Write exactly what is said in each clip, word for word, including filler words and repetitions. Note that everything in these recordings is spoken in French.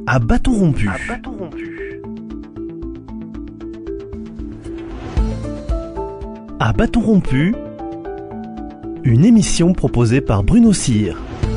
À bâton rompu. À bâton rompu. À bâton rompu, une émission proposée par Bruno Cyr.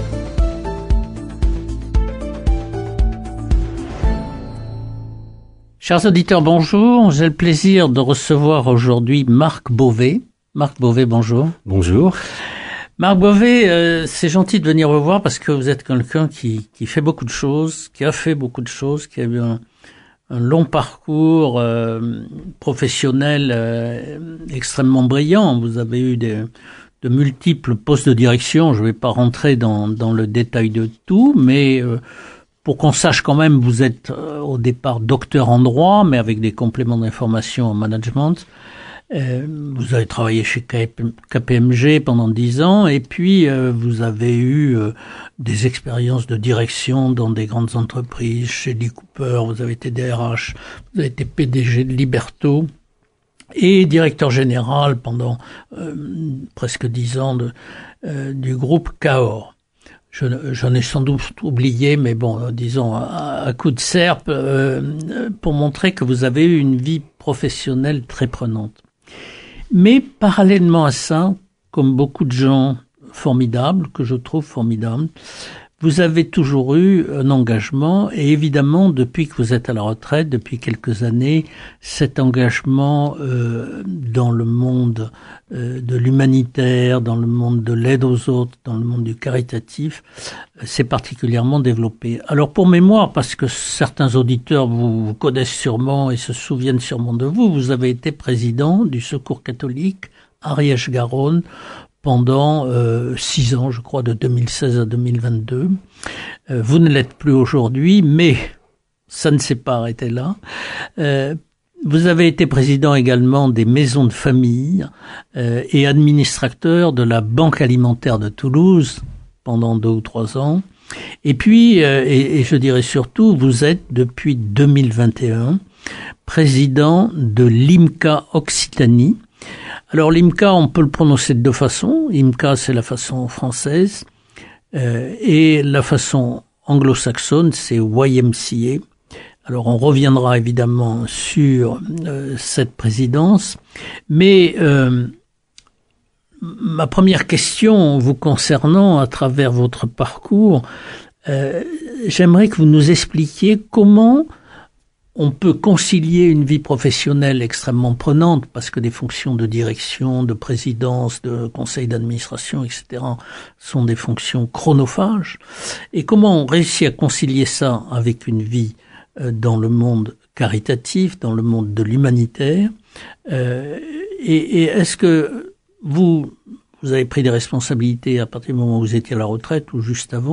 Chers auditeurs, bonjour. J'ai le plaisir de recevoir aujourd'hui Marc Beauvais. Marc Beauvais, bonjour. Bonjour. Marc Beauvais, euh, c'est gentil de venir vous voir parce que vous êtes quelqu'un qui, qui fait beaucoup de choses, qui a fait beaucoup de choses, qui a eu un, un long parcours euh, professionnel euh, extrêmement brillant. Vous avez eu des, de multiples postes de direction. Je ne vais pas rentrer dans, dans le détail de tout, mais euh, pour qu'on sache quand même, vous êtes euh, au départ docteur en droit, mais avec des compléments d'information en management. Euh, vous avez travaillé chez K P M G pendant dix ans et puis euh, vous avez eu euh, des expériences de direction dans des grandes entreprises, chez Lee Cooper, vous avez été D R H, vous avez été P D G de Liberto et directeur général pendant euh, presque dix ans de, euh, du groupe Cahors. Je, j'en ai sans doute oublié, mais bon, disons à, à coup de serpe, euh, pour montrer que vous avez eu une vie professionnelle très prenante. Mais parallèlement à ça, comme beaucoup de gens formidables, que je trouve formidables, vous avez toujours eu un engagement et évidemment, depuis que vous êtes à la retraite, depuis quelques années, cet engagement euh, dans le monde euh, de l'humanitaire, dans le monde de l'aide aux autres, dans le monde du caritatif, euh, s'est particulièrement développé. Alors pour mémoire, parce que certains auditeurs vous, vous connaissent sûrement et se souviennent sûrement de vous, vous avez été président du Secours catholique Ariège-Garonne pendant euh, six ans, je crois, de deux mille seize à deux mille vingt-deux. Euh, vous ne l'êtes plus aujourd'hui, mais ça ne s'est pas arrêté là. Euh, vous avez été président également des maisons de famille euh, et administrateur de la Banque alimentaire de Toulouse pendant deux ou trois ans. Et puis, euh, et, et je dirais surtout, vous êtes depuis deux mille vingt et un président de l'I M C A Occitanie. Alors l'I M C A, on peut le prononcer de deux façons. I M C A, c'est la façon française, euh, et la façon anglo-saxonne, c'est Y M C A. Alors on reviendra évidemment sur euh, cette présidence, mais euh, ma première question vous concernant à travers votre parcours, euh, j'aimerais que vous nous expliquiez comment on peut concilier une vie professionnelle extrêmement prenante parce que des fonctions de direction, de présidence, de conseil d'administration, et cetera sont des fonctions chronophages. Et comment on réussit à concilier ça avec une vie euh, dans le monde caritatif, dans le monde de l'humanitaire euh, et, et est-ce que vous, vous avez pris des responsabilités à partir du moment où vous étiez à la retraite ou juste avant ?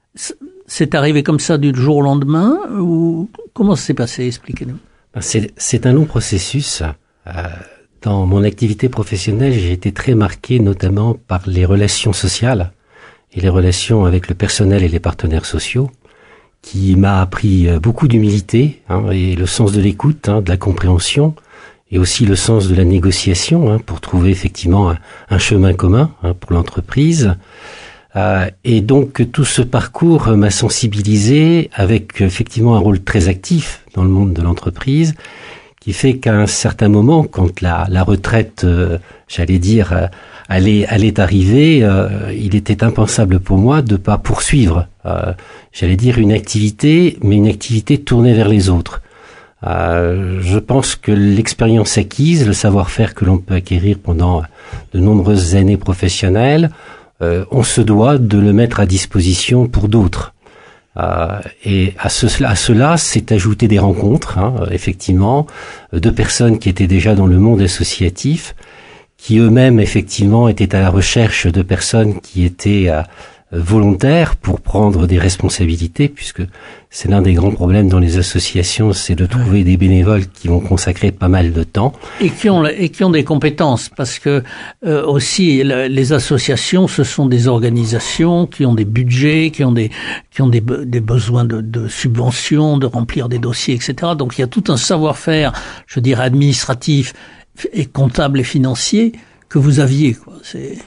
C'est arrivé comme ça du jour au lendemain ou comment ça s'est passé? Expliquez-nous. C'est, c'est un long processus. Euh, dans mon activité professionnelle, j'ai été très marqué notamment par les relations sociales et les relations avec le personnel et les partenaires sociaux, qui m'a appris beaucoup d'humilité hein, et le sens de l'écoute, hein, de la compréhension et aussi le sens de la négociation hein, pour trouver effectivement un, un chemin commun hein, pour l'entreprise. Euh, et donc tout ce parcours m'a sensibilisé avec effectivement un rôle très actif dans le monde de l'entreprise, qui fait qu'à un certain moment, quand la, la retraite, euh, j'allais dire, euh, allait, allait arriver, euh, il était impensable pour moi de pas poursuivre, euh, j'allais dire une activité, mais une activité tournée vers les autres. Euh, je pense que l'expérience acquise, le savoir-faire que l'on peut acquérir pendant de nombreuses années professionnelles, Euh, on se doit de le mettre à disposition pour d'autres. Euh, et à, ce, à cela, c'est ajouter des rencontres, hein, effectivement, de personnes qui étaient déjà dans le monde associatif, qui eux-mêmes, effectivement, étaient à la recherche de personnes qui étaient euh, volontaires pour prendre des responsabilités, puisque c'est l'un des grands problèmes dans les associations, c'est de trouver ouais. des bénévoles qui vont consacrer pas mal de temps. Et qui ont, et qui ont des compétences, parce que euh, aussi les associations, ce sont des organisations qui ont des budgets, qui ont des, qui ont des, des besoins de, de subventions, de remplir des dossiers, et cetera. Donc il y a tout un savoir-faire, je dirais administratif et comptable et financier que vous aviez, quoi. C'est...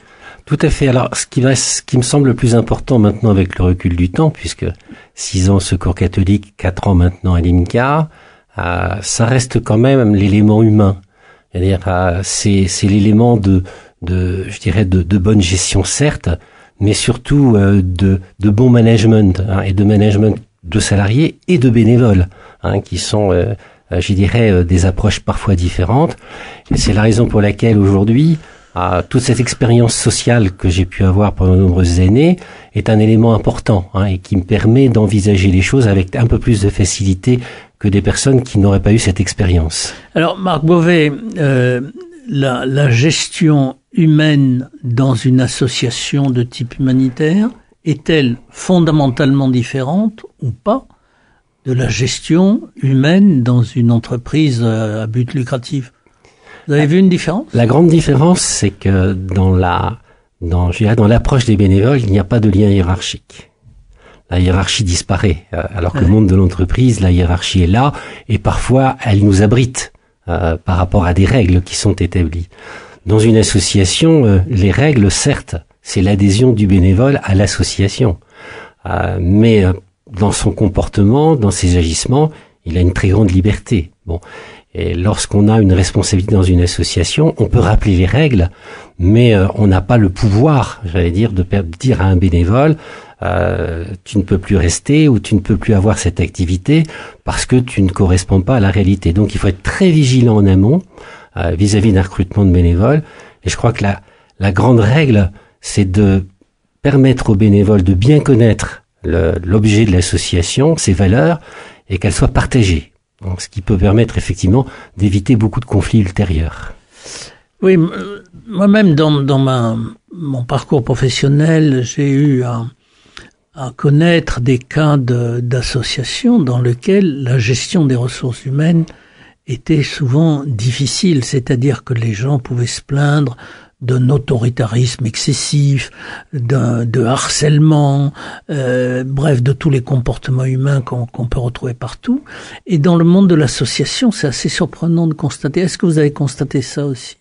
Tout à fait. Alors, ce qui va, ce qui me semble le plus important maintenant avec le recul du temps, puisque six ans Secours catholique, quatre ans maintenant à l'I M C A, euh, ça reste quand même l'élément humain. C'est-à-dire, euh, c'est, c'est l'élément de, de, je dirais, de, de bonne gestion certes, mais surtout euh, de, de bon management, hein, et de management de salariés et de bénévoles, hein, qui sont, euh, je dirais, euh, des approches parfois différentes. Et c'est la raison pour laquelle aujourd'hui, euh, toute cette expérience sociale que j'ai pu avoir pendant de nombreuses années est un élément important, hein, et qui me permet d'envisager les choses avec un peu plus de facilité que des personnes qui n'auraient pas eu cette expérience. Alors, Marc Beauvais, euh, la, la gestion humaine dans une association de type humanitaire est-elle fondamentalement différente ou pas de la gestion humaine dans une entreprise à but lucratif? Vous avez vu une différence? La grande différence, c'est que dans la, dans, je dirais, dans l'approche des bénévoles, il n'y a pas de lien hiérarchique. La hiérarchie disparaît, alors que ouais. Le monde de l'entreprise, la hiérarchie est là, et parfois elle nous abrite euh, par rapport à des règles qui sont établies. Dans une association, euh, les règles, certes, c'est l'adhésion du bénévole à l'association, euh, mais euh, dans son comportement, dans ses agissements, il a une très grande liberté. Bon, et lorsqu'on a une responsabilité dans une association, on peut rappeler les règles, mais euh, on n'a pas le pouvoir, j'allais dire, de dire à un bénévole euh, tu ne peux plus rester ou tu ne peux plus avoir cette activité parce que tu ne corresponds pas à la réalité. Donc il faut être très vigilant en amont euh, vis-à-vis d'un recrutement de bénévoles. Et je crois que la, la grande règle, c'est de permettre aux bénévoles de bien connaître le, l'objet de l'association, ses valeurs, et qu'elles soient partagées. Donc, ce qui peut permettre effectivement d'éviter beaucoup de conflits ultérieurs. Oui, moi-même dans, dans ma, mon parcours professionnel, j'ai eu à, à connaître des cas de, d'associations dans lesquelles la gestion des ressources humaines était souvent difficile, c'est-à-dire que les gens pouvaient se plaindre d'un autoritarisme excessif, d'un, de harcèlement, euh, bref, de tous les comportements humains qu'on, qu'on peut retrouver partout. Et dans le monde de l'association, c'est assez surprenant de constater. Est-ce que vous avez constaté ça aussi?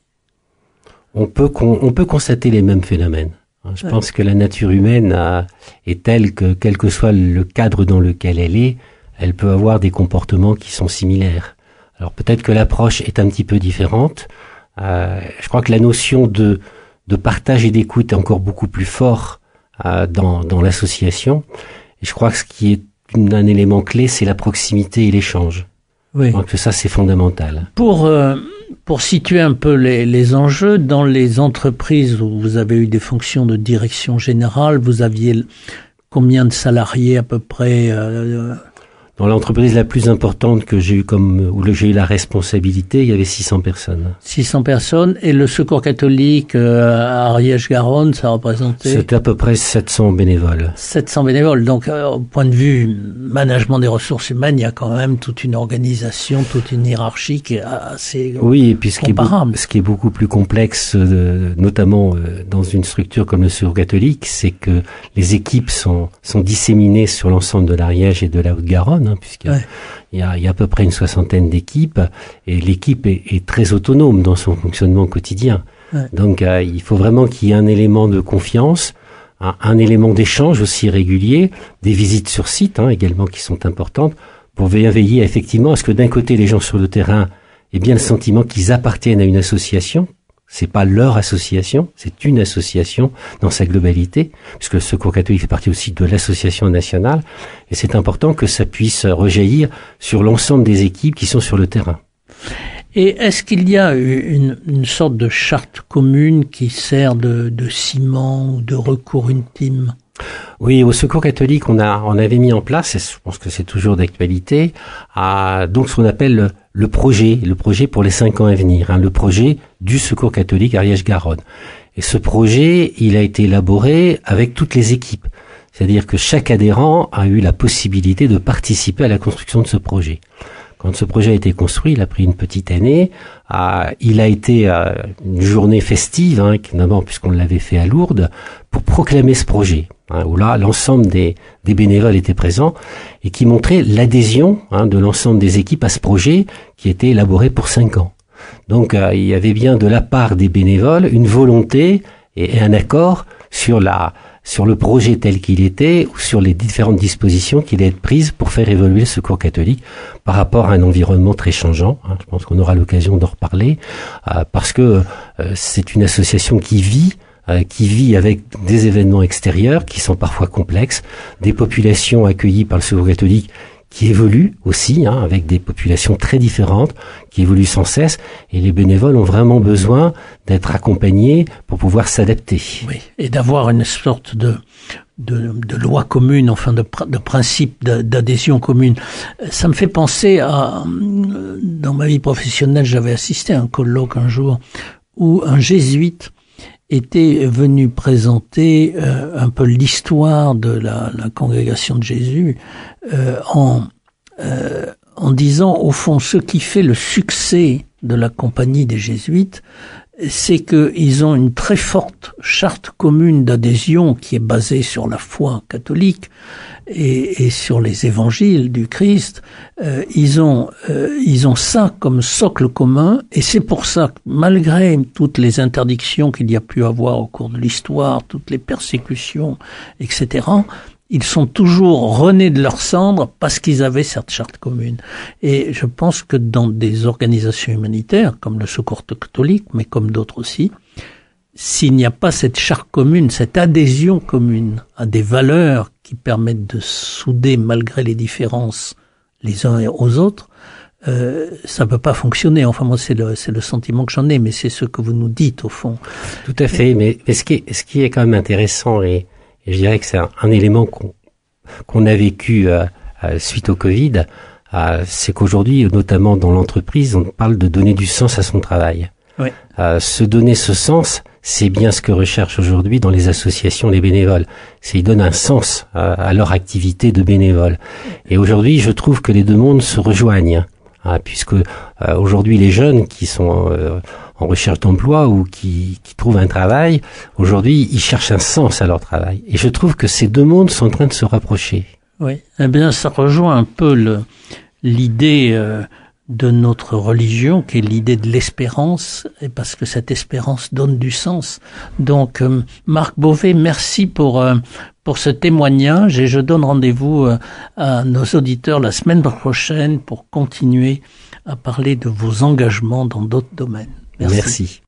On peut, on peut constater les mêmes phénomènes. Je ouais. pense que la nature humaine a, est telle que, quel que soit le cadre dans lequel elle est, elle peut avoir des comportements qui sont similaires. Alors peut-être que l'approche est un petit peu différente. Euh, je crois que la notion de, de partage et d'écoute est encore beaucoup plus fort euh, dans, dans l'association. Et je crois que ce qui est une, un élément clé, c'est la proximité et l'échange. Oui. Donc ça, c'est fondamental. Pour euh, pour situer un peu les, les enjeux, dans les entreprises où vous avez eu des fonctions de direction générale, vous aviez combien de salariés à peu près euh, Dans l'entreprise la plus importante que j'ai eu comme, où j'ai eu la responsabilité, il y avait six cents personnes. six cents personnes. Et le Secours catholique euh, à Ariège-Garonne, ça représentait? C'était à peu près sept cents bénévoles. sept cents bénévoles. Donc, euh, au point de vue management des ressources humaines, il y a quand même toute une organisation, toute une hiérarchie qui est assez oui, et puis ce comparable. Qui est, ce qui est beaucoup plus complexe, euh, notamment euh, dans une structure comme le Secours catholique, c'est que les équipes sont, sont disséminées sur l'ensemble de l'Ariège et de la Haute-Garonne. Hein, puisqu'il ouais. y, a, il y a à peu près une soixantaine d'équipes et l'équipe est, est très autonome dans son fonctionnement quotidien. Ouais. Donc euh, il faut vraiment qu'il y ait un élément de confiance, un, un élément d'échange aussi régulier, des visites sur site hein, également qui sont importantes pour bien veiller effectivement à ce que d'un côté les gens sur le terrain aient bien le sentiment qu'ils appartiennent à une association. C'est pas leur association, c'est une association dans sa globalité, puisque le Secours catholique fait partie aussi de l'association nationale, et c'est important que ça puisse rejaillir sur l'ensemble des équipes qui sont sur le terrain. Et est-ce qu'il y a une, une sorte de charte commune qui sert de, de ciment ou de recours ultime? Oui, au Secours catholique, on a, on avait mis en place, et je pense que c'est toujours d'actualité, à, donc ce qu'on appelle le, le projet, le projet pour les cinq ans à venir, hein, le projet du Secours catholique Ariège-Garonne. Et ce projet, il a été élaboré avec toutes les équipes. C'est-à-dire que chaque adhérent a eu la possibilité de participer à la construction de ce projet. Quand ce projet a été construit, il a pris une petite année. Euh, il a été euh, une journée festive, hein, d'abord puisqu'on l'avait fait à Lourdes, pour proclamer ce projet, hein, où là l'ensemble des, des bénévoles étaient présents et qui montrait l'adhésion hein, de l'ensemble des équipes à ce projet qui était élaboré pour cinq ans. Donc euh, il y avait bien de la part des bénévoles une volonté et, et un accord sur la sur le projet tel qu'il était ou sur les différentes dispositions qui allaient être prises pour faire évoluer le Secours catholique par rapport à un environnement très changeant. Hein, je pense qu'on aura l'occasion d'en reparler euh, parce que euh, c'est une association qui vit, euh, qui vit avec des événements extérieurs qui sont parfois complexes, des populations accueillies par le Secours catholique qui évoluent aussi, hein, avec des populations très différentes, qui évoluent sans cesse, et les bénévoles ont vraiment besoin d'être accompagnés pour pouvoir s'adapter. Oui, et d'avoir une sorte de, de, de loi commune, enfin de, de principe d'adhésion commune. Ça me fait penser à, dans ma vie professionnelle, j'avais assisté à un colloque un jour où un jésuite était venu présenter euh, un peu l'histoire de la, la congrégation de Jésus euh, en, euh, en disant, au fond, ce qui fait le succès de la compagnie des Jésuites, c'est qu'ils ont une très forte charte commune d'adhésion qui est basée sur la foi catholique et, et sur les évangiles du Christ. Euh, ils ont euh, ils ont ça comme socle commun, et c'est pour ça que malgré toutes les interdictions qu'il y a pu avoir au cours de l'histoire, toutes les persécutions, et cetera, ils sont toujours renés de leurs cendres parce qu'ils avaient cette charte commune. Et je pense que dans des organisations humanitaires, comme le Secours catholique, mais comme d'autres aussi, s'il n'y a pas cette charte commune, cette adhésion commune à des valeurs qui permettent de souder malgré les différences les uns aux autres, euh, ça peut pas fonctionner. Enfin, moi, c'est le, c'est le sentiment que j'en ai, mais c'est ce que vous nous dites, au fond. Tout à fait, mais, mais ce qui est, ce qui est quand même intéressant, et, et je dirais que c'est un, un élément qu'on, qu'on a vécu euh, euh, suite au Covid, euh, c'est qu'aujourd'hui, notamment dans l'entreprise, on parle de donner du sens à son travail. Oui. Euh, se donner ce sens, c'est bien ce que recherchent aujourd'hui dans les associations les bénévoles. C'est ils donnent un sens euh, à leur activité de bénévole. Et aujourd'hui, je trouve que les deux mondes se rejoignent, hein, puisque euh, aujourd'hui les jeunes qui sont euh, en recherche d'emploi ou qui, qui trouvent un travail, aujourd'hui ils cherchent un sens à leur travail. Et je trouve que ces deux mondes sont en train de se rapprocher. Oui, eh bien ça rejoint un peu le, l'idée euh, de notre religion, qui est l'idée de l'espérance, et parce que cette espérance donne du sens. Donc, euh, Marc Beauvais, merci pour euh, pour ce témoignage, et je donne rendez-vous euh, à nos auditeurs la semaine prochaine pour continuer à parler de vos engagements dans d'autres domaines. Merci. Merci.